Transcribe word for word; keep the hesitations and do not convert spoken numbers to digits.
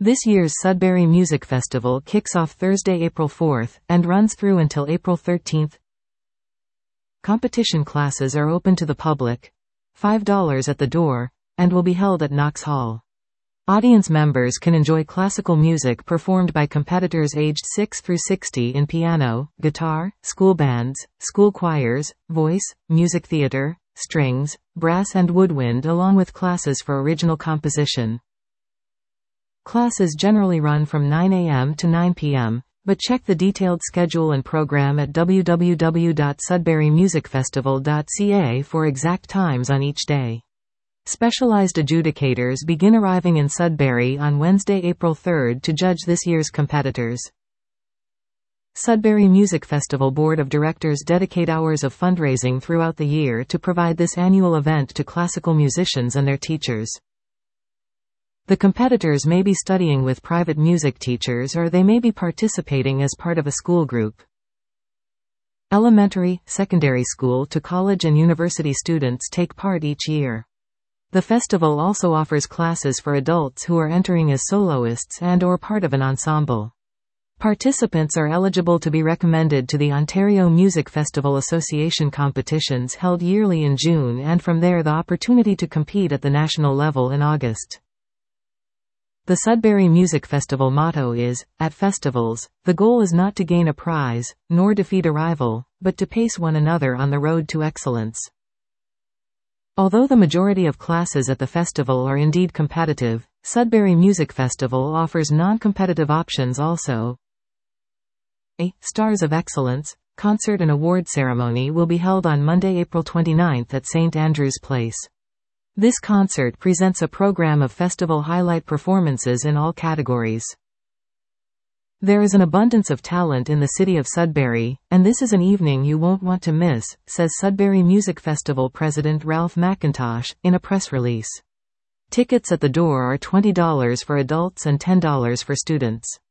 This year's Sudbury Music Festival kicks off Thursday, April fourth, and runs through until April thirteenth. Competition classes are open to the public, five dollars at the door, and will be held at Knox Hall. Audience members can enjoy classical music performed by competitors aged six through sixty in piano, guitar, school bands, school choirs, voice, music theater, strings, brass and woodwind, along with classes for original composition. Classes generally run from nine a m to nine p m, but check the detailed schedule and program at w w w dot sudbury music festival dot c a for exact times on each day. Specialized adjudicators begin arriving in Sudbury on Wednesday, April third to judge this year's competitors. Sudbury Music Festival Board of Directors dedicate hours of fundraising throughout the year to provide this annual event to classical musicians and their teachers. The competitors may be studying with private music teachers, or they may be participating as part of a school group. Elementary, secondary school to college and university students take part each year. The festival also offers classes for adults who are entering as soloists and or part of an ensemble. Participants are eligible to be recommended to the Ontario Music Festival Association competitions held yearly in June, and from there the opportunity to compete at the national level in August. The Sudbury Music Festival motto is, "At festivals, the goal is not to gain a prize, nor defeat a rival, but to pace one another on the road to excellence." Although the majority of classes at the festival are indeed competitive, Sudbury Music Festival offers non-competitive options also. A Stars of Excellence concert and award ceremony will be held on Monday, April twenty-ninth at Saint Andrew's Place. This concert presents a program of festival highlight performances in all categories. There is an abundance of talent in the city of Sudbury, and this is an evening you won't want to miss, says Sudbury Music Festival President Ralph McIntosh, in a press release. Tickets at the door are twenty dollars for adults and ten dollars for students.